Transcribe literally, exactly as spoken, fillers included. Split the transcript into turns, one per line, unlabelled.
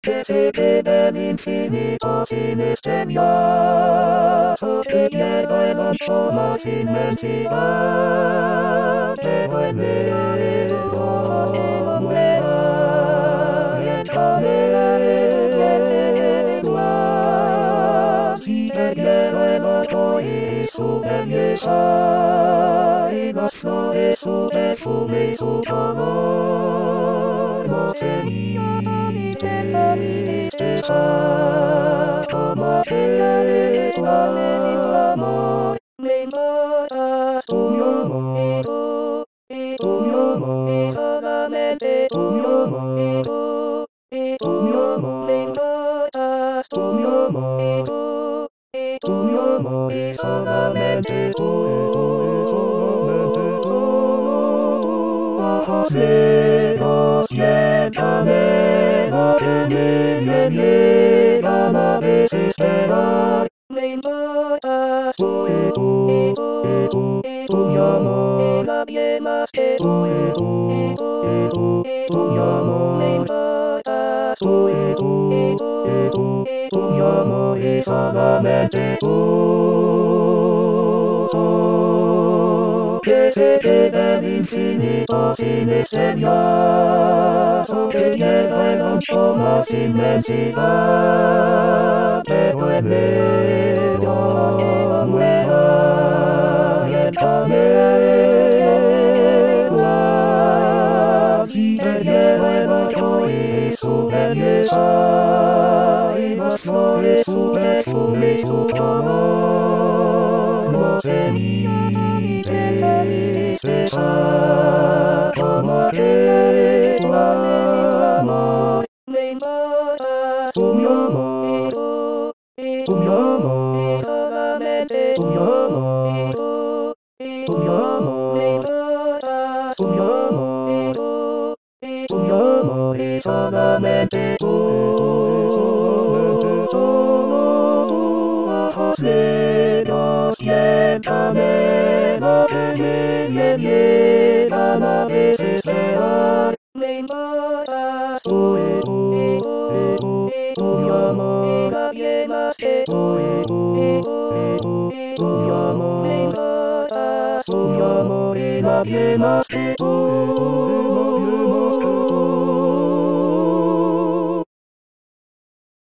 che se che dell'infinito si misteria, so che lleva el ancho más inmensidad, que vuelve ojos que no mueran, y en si te quiero el ojo y su belleza, y las flores su perfume y su color, no sería tan intensa mi tristeza, como aquella de tu alma sin tu amor. Me importas tú, mi amor, tú, y tú, mi amor, y solamente tú, mi amor, y tú, y tú, mi amor. Me importas tú, mi amor, y tú, y tú, mi amor, y solamente tú, y tú, y solamente tú. Ojos negros llegan lo que me llegan a desesperar. Me importas tú, y tú, y tú, y tú, y tú, mi amor, y nadie más que tú, y tú, y tú, y tú, y tú, mi amor. Me importas tú, y tú, y tú, y tú, y tú, mi amor, y solamente tú. So, que se quede el infinito sin estrellas, o que lleva el ancho más inmensidad, que vuelve ojos que no mueran, y en camera si te lleva el ancho y su belleza, y las flores su perfume y su color, no sería tan intensa mi tristeza, como aquella de tu alma sin tu amor. Me importas tú, mi amor, y tú, y tú, mi amor, y solamente tú, mi amor, y tú, y tú, mi amor. Me importas tú, mi amor, y tú, y tú, mi amor, y solamente tú, solamente solo tú. Ojos negros llegan lo que me llegan a desesperar. Me importas tú, y tú, y tú, y tú, y tú, mi amor, y nadie más que tú, y tú, y tú, y tú, y tú, mi amor. Me importas tú, mi amor, y nadie más que tú.